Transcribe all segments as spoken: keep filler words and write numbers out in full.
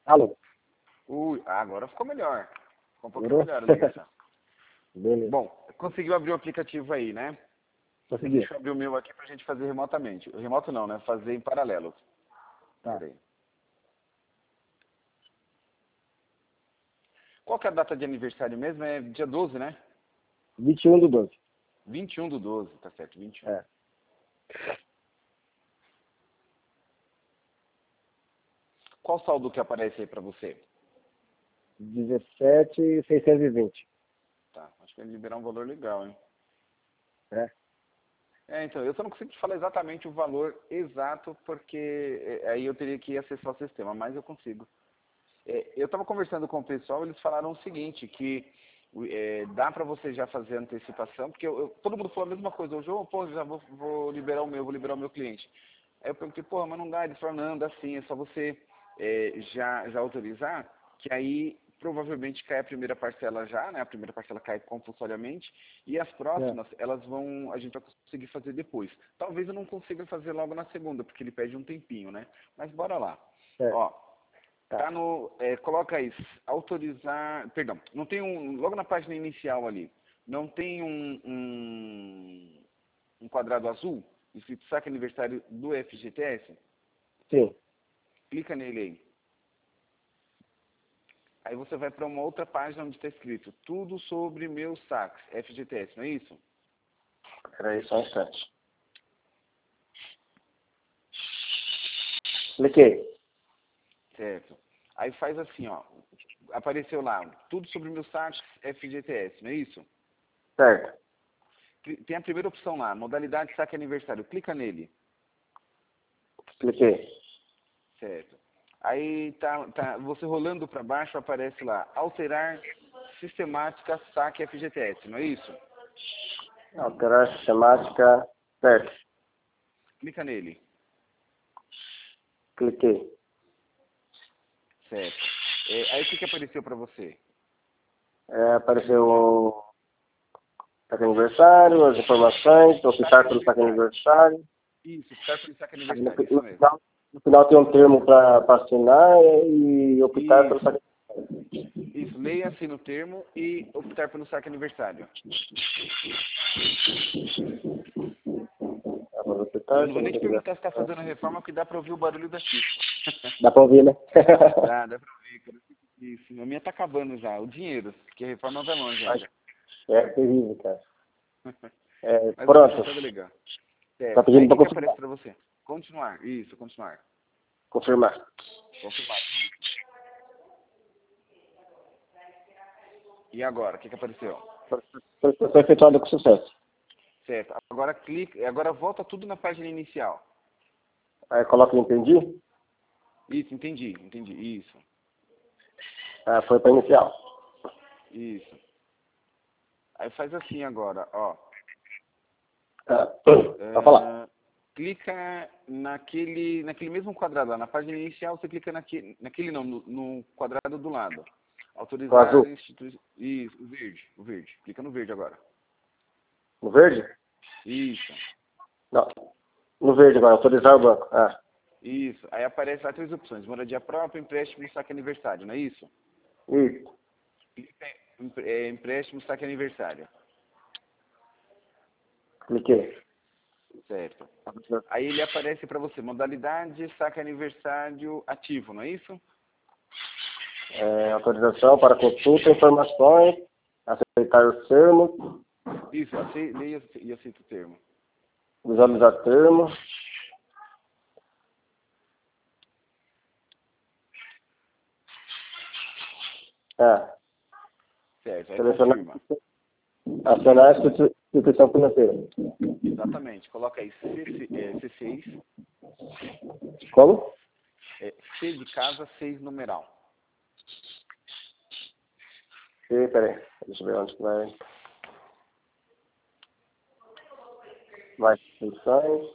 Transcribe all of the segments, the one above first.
Alô? Ui, agora ficou melhor. Ficou um pouquinho Melhorou? melhor a ligação. Beleza. Bom, conseguiu abrir o aplicativo aí, né? Consegui. Deixa eu abrir o meu aqui pra gente fazer remotamente. Remoto não, né? Fazer em paralelo. Tá. Peraí. Qual que é a data de aniversário mesmo? É dia doze, né? vinte e um do doze. vinte e um do doze, tá certo, vinte e um. É. Qual saldo que aparece aí pra você? dezessete mil seiscentos e vinte. Tá, acho que vai liberar um valor legal, hein? É. É, então, eu só não consigo te falar exatamente o valor exato, porque é, aí eu teria que acessar o sistema, mas eu consigo. É, eu estava conversando com o pessoal, eles falaram o seguinte, que é, dá para você já fazer antecipação, porque eu, eu- todo mundo falou a mesma coisa, hoje, oh, pô, já vou, vou liberar o meu, vou liberar o meu cliente. Aí eu perguntei, porra, mas não dá, eles falaram, não, dá sim, é só você é, já, já autorizar, que aí provavelmente cai a primeira parcela já, né, a primeira parcela cai compulsoriamente, e as É. próximas, elas vão, a gente vai conseguir fazer depois. Talvez eu não consiga fazer logo na segunda, porque ele pede um tempinho, né, mas bora lá. É. Ó, Tá. tá no, é, coloca aí, autorizar, perdão, não tem um, logo na página inicial ali, não tem um, um, um quadrado azul, escrito saque aniversário do F G T S? Sim. Clica nele aí. Aí você vai para uma outra página onde está escrito tudo sobre meus saques, F G T S, não é isso? Peraí, só um instante. Cliquei. Certo. Aí faz assim, ó, apareceu lá, tudo sobre meus saques, F G T S, não é isso? Certo. Cli- Tem a primeira opção lá, modalidade saque aniversário, clica nele. Cliquei. Certo. Aí tá, tá você rolando para baixo, aparece lá, alterar sistemática saque F G T S, não é isso? Alterar sistemática. Certo. Clica nele. Cliquei. Certo. É, aí o que, que apareceu para você? É, apareceu o saque aniversário, as informações, optar pelo saque aniversário. Isso, optar por saque Aí no, aniversário, fi- isso no mesmo. final, no final tem um termo para assinar e optar pelo Isso, saque isso. Leia assim no termo e optar pelo saque aniversário. Ah, vou Eu optar, não se vou nem você te quiser. perguntar se está fazendo a reforma, porque dá para ouvir o barulho daqui. Dá para ouvir, né? Dá, dá para ouvir, cara. Isso, a minha tá acabando já, o dinheiro, porque a reforma vai longe ainda. É terrível, cara. É, Mas o pronto. resultado é legal. Tá Certo. Aí pedindo o que, para que aparece confirmar. para você? Continuar. Isso, continuar. Confirmar. Confirmar. E agora, o que, que apareceu? Foi efetuada com sucesso. Certo. Agora clica, agora volta tudo na página inicial. Aí coloca entendi. Isso, entendi, entendi. Isso, Ah, foi para inicial. isso. Aí faz assim agora, ó. Ah, pode falar. É, clica naquele, naquele mesmo quadrado lá, na página inicial, você clica naquele, naquele não, no, no quadrado do lado. O Autorizar azul. instituição. Isso, o verde, o verde. Clica no verde agora. No verde? Isso, Não. No verde agora, autorizar o banco. Ah, isso. Aí aparece lá três opções: moradia própria, empréstimo e saque aniversário, não é isso? isso. Clica em empre- é, empréstimo, saque aniversário. Cliquei. Certo. Aí ele aparece para você, modalidade, saque aniversário ativo, não é isso? É, autorização para consulta, informações, aceitar os termos, Isso, acei- leia e aceita o termo. visualizar termos. Ah, Certo, aí selecionar, confirma. acionar a instituição financeira. Exatamente. Coloca aí C, é, C seis, Como? é, C de casa, seis numeral. E, peraí, deixa eu ver onde que vai. Vai, instituições.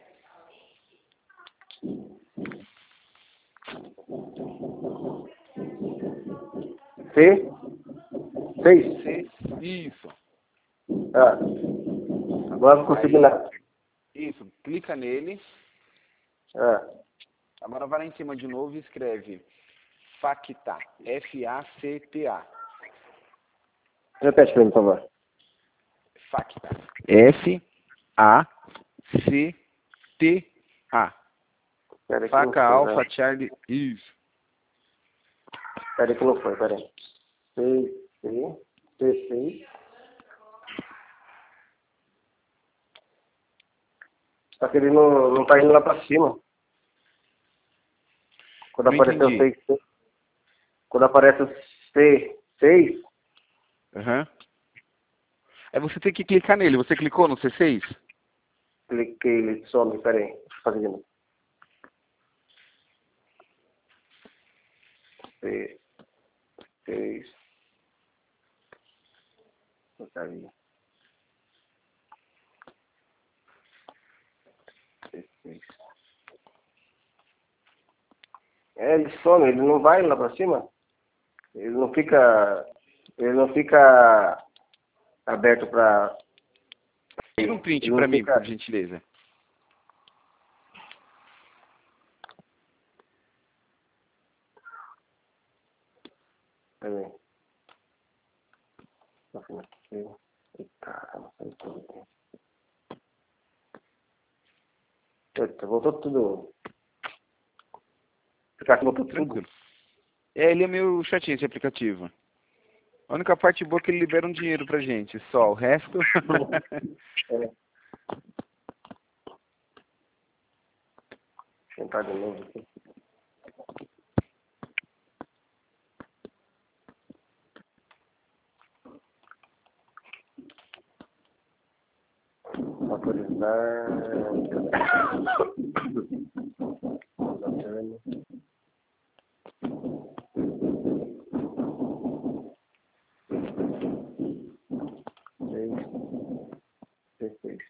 C, seis. C, isso. Ah, agora não consegui Aí, nada. isso, clica nele. Ah, Agora vai lá em cima de novo e escreve FACTA. F A C T A. Repete para mim, por favor. FACTA. F A C T A. Pera que não Faca foi, Alfa né? Charlie. Isso. Pera que não foi, pera aí. C, C, C, seis. Só que ele não, não tá indo lá pra cima. Quando Não apareceu entendi. seis, quando aparece o C seis, Aham. Aí você tem que clicar nele. Você clicou no C seis? cliquei, ele some, pera aí. Deixa eu fazer de novo. C seis. Porcaria. C seis. É, ele some, ele não vai lá pra cima. Ele não fica. Ele não fica aberto pra. Tira um print Ele não pra mim, por fica. gentileza. Pera aí. Caramba, saiu tudo aqui. Eita, voltou tudo. Ficar que voltou tudo. Tranquilo. É, ele é meio chatinho esse aplicativo. A única parte boa é que ele libera um dinheiro pra gente. Só o resto. É. Tentar de novo aqui. Autorizar. Perfeito.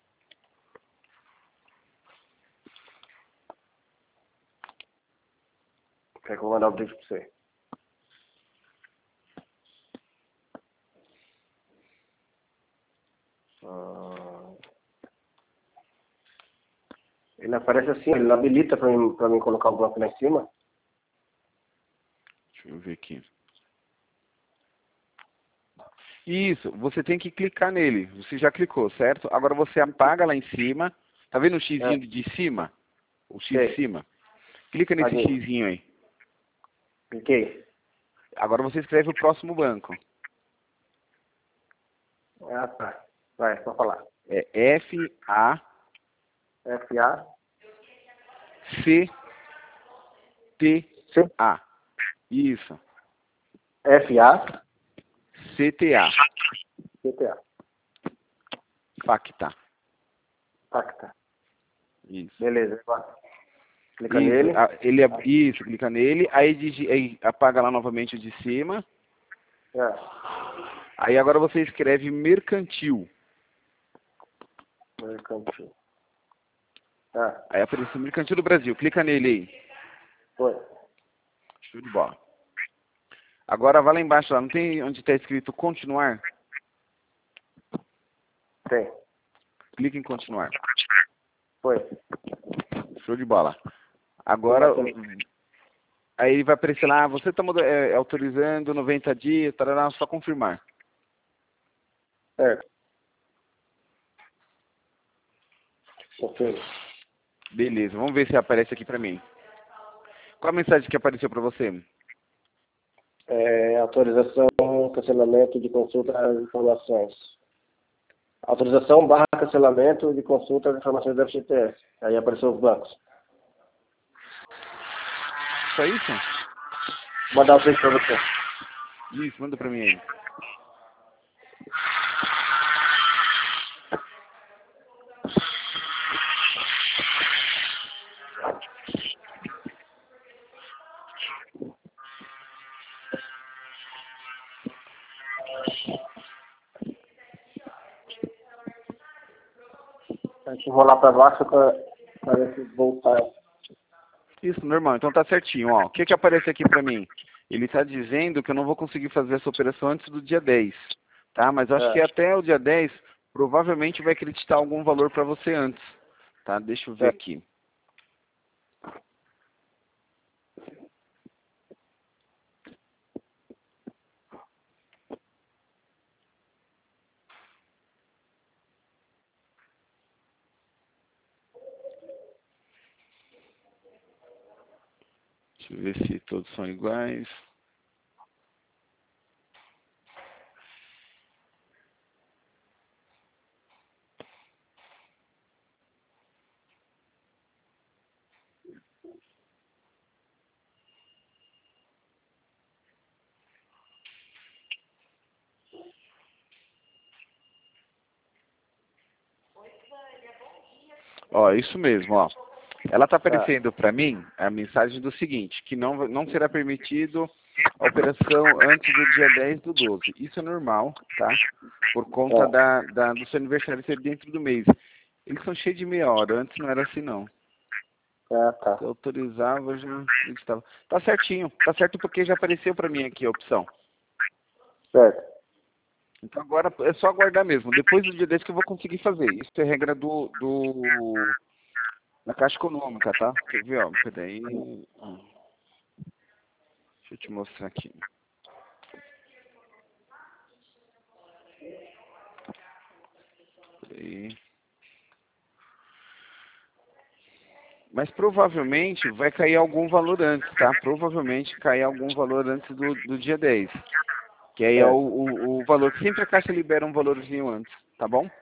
Quer que eu vou mandar o vídeo pra você? Ah, ele aparece assim, ele habilita pra mim, pra mim colocar o bloco lá em cima. Deixa eu ver aqui. Isso, você tem que clicar nele. Você já clicou, certo? Agora você apaga lá em cima. Tá vendo o xizinho É, de cima? O X de sei. cima? Clica nesse Paguei. xizinho aí. Cliquei. Agora você escreve o próximo banco. Ah, tá. Vai, pode falar. É F A F A C T C A. Isso. F A C T A. C T A. FACTA. Pacta. Isso. Beleza, vai. Clica Isso, nele. a- ele, é- isso, clica nele, aí, digi- aí apaga lá novamente o de cima. É. Aí agora você escreve mercantil. Mercantil. Ah, Aí aparece mercantil do Brasil, clica nele aí. foi. Show de bola. Agora vai lá embaixo, lá, não tem onde está escrito continuar? Tem. Clica em continuar. Foi. Show de bola. Agora, aí ele vai aparecer lá, você está é, autorizando noventa dias, tarará, só confirmar. Certo. Ok. Beleza, vamos ver se aparece aqui para mim. Qual a mensagem que apareceu para você? É, autorização, cancelamento de consulta das informações. Autorização barra cancelamento de consulta das informações do F G T S. Aí apareceu os bancos. Só isso? Vou mandar o link para você. Isso, manda para mim aí. A gente rolar para baixo para voltar. Isso, normal. Então tá certinho, ó. O que que aparece aqui pra mim? Ele tá dizendo que eu não vou conseguir fazer essa operação antes do dia dez, tá? Mas eu acho É. que até o dia dez provavelmente vai acreditar algum valor pra você antes, tá? Deixa eu ver É. aqui. Deixa eu ver se todos são iguais. Ó, isso mesmo, ó. Ela está Tá. aparecendo para mim a mensagem do seguinte, que não, não será permitido a operação antes do dia dez do doze. Isso é normal, tá? Por conta É. da, da, do seu aniversário ser dentro do mês. Eles são cheios de meia hora, antes não era assim não. Ah, tá. Se eu autorizava, já estava. Tá certinho, tá certo porque já apareceu para mim aqui a opção. Certo. Então agora é só aguardar mesmo. Depois do dia dez que eu vou conseguir fazer. Isso é regra do, do da Caixa Econômica, tá? Quer ver, ó? Peraí. Ó. Deixa eu te mostrar aqui. Peraí. Mas provavelmente vai cair algum valor antes, tá? Provavelmente cair algum valor antes do, do dia dez. Que aí é o, Certo. o, o valor que sempre a Caixa libera um valorzinho antes, tá bom?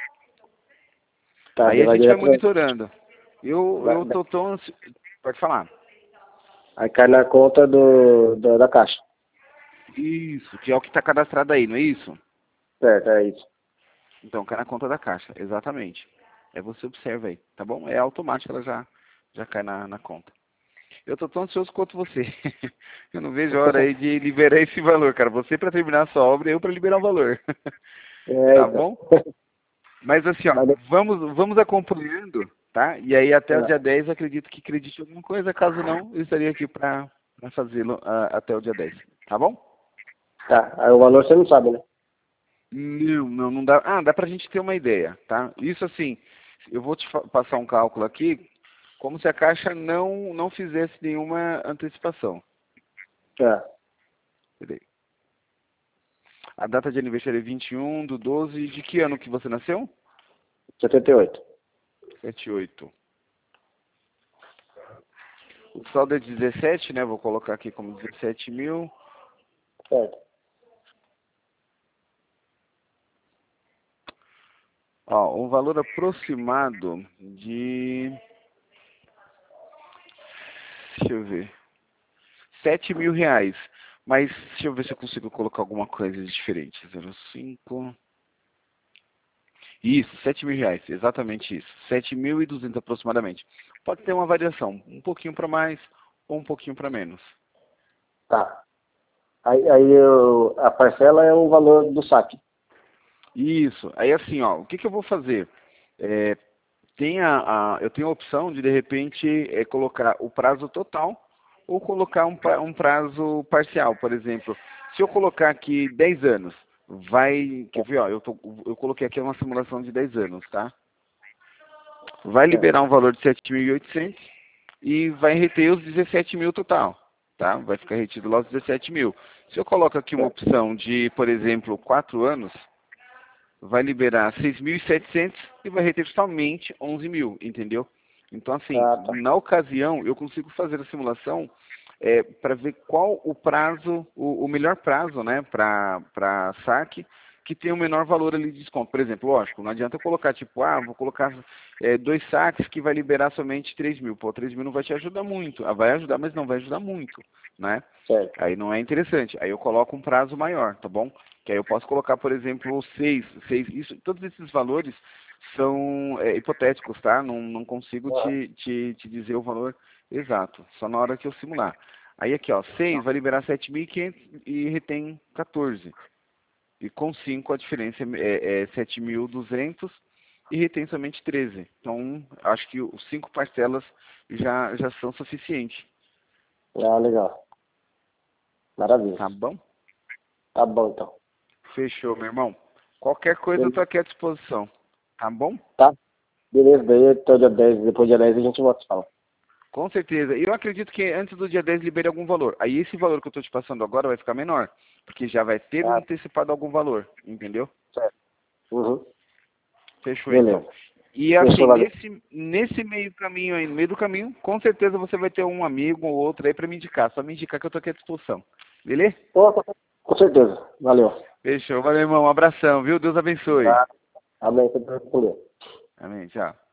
Tá, Aí daí a vai gente vai direto. monitorando. Eu, Vai, eu tô tão ansi- Pode falar. aí cai na conta do, do, da caixa. Isso, que é o que está cadastrado aí, não é isso? Certo, é isso. Então, cai na conta da Caixa, exatamente. Aí você observa aí, tá bom? É automático, ela já, já cai na, na conta. Eu tô tão ansioso quanto você. Eu não vejo a hora aí de liberar esse valor, cara. Você para terminar a sua obra e eu para liberar o valor. É, Tá então. bom? Mas assim, ó, Mas, de- vamos, vamos acompanhando, tá? E aí até o tá. dia dez acredito que acredite em alguma coisa. Caso não, eu estaria aqui para fazê-lo ah, até o dia dez. Tá bom? Tá, aí o valor você não sabe, né? Não, não, não dá. Ah, dá pra gente ter uma ideia, tá? Isso assim, eu vou te fa- passar um cálculo aqui, como se a Caixa não, não fizesse nenhuma antecipação. Tá. Peraí. A data de aniversário é vinte e um do doze. De que ano que você nasceu? setenta e oito. setenta e oito. O saldo é dezessete, né? Vou colocar aqui como dezessete mil. Certo. Ó, um valor aproximado de... Deixa eu ver. Sete mil reais. Mas deixa eu ver se eu consigo colocar alguma coisa diferente. Zero cinco. Isso, sete mil reais, exatamente isso. Sete mil e duzentos aproximadamente. Pode ter uma variação, um pouquinho para mais ou um pouquinho para menos. Tá. Aí, aí eu, a parcela é o valor do saque. Isso. Aí assim, ó, o que, que eu vou fazer? É, tem a, a- eu tenho a opção de, de repente, é, colocar o prazo total ou colocar um, pra- um prazo parcial, por exemplo. Se eu colocar aqui dez anos, vai... Quer ver, ó, eu, tô- eu coloquei aqui uma simulação de dez anos, tá? Vai Certo. liberar um valor de sete mil e oitocentos e vai reter os dezessete mil total, tá? Vai ficar retido lá os dezessete mil. Se eu coloco aqui uma Certo. opção de, por exemplo, quatro anos, vai liberar seis mil e setecentos e vai reter somente onze mil, entendeu? Então, assim, Ah, tá. na ocasião, eu consigo fazer a simulação é, para ver qual o prazo, o, o melhor prazo, né, para saque, que tem o menor valor ali de desconto. Por exemplo, lógico, não adianta eu colocar, tipo, ah, vou colocar é, dois saques que vai liberar somente três mil. Pô, três mil não vai te ajudar muito. Ah, vai ajudar, mas não vai ajudar muito, né? Certo. Aí não é interessante. Aí eu coloco um prazo maior, tá bom? Que aí eu posso colocar, por exemplo, seis, seis, isso, todos esses valores são é, hipotéticos, tá? Não, não consigo Ah, te, te, te dizer o valor exato, só na hora que eu simular. Aí aqui, ó, seis vai liberar sete mil e quinhentos e retém quatorze. E com cinco a diferença é, é sete mil e duzentos e retém somente treze. Então, acho que os cinco parcelas já, já são suficientes. ah, legal. Maravilha. Tá bom? Tá bom, então. Fechou, meu irmão. Qualquer coisa eu tô Beleza. aqui à disposição. Tá bom? Tá? Beleza, daí até o dia dez, depois do dia dez a gente volta a falar. Com certeza. E eu acredito que antes do dia dez libere algum valor. Aí esse valor que eu estou te passando agora vai ficar menor. Porque já vai ter Ah, antecipado algum valor. Entendeu? certo. Uhum. Fechou então. Beleza. E assim, nesse, nesse meio caminho aí, no meio do caminho, com certeza você vai ter um amigo ou outro aí para me indicar. Só me indicar que eu tô aqui à disposição. Beleza? Com certeza. Valeu. Fechou. Valeu, irmão. Um abração, viu? Deus abençoe. Tá. Amém. Amém. Tchau.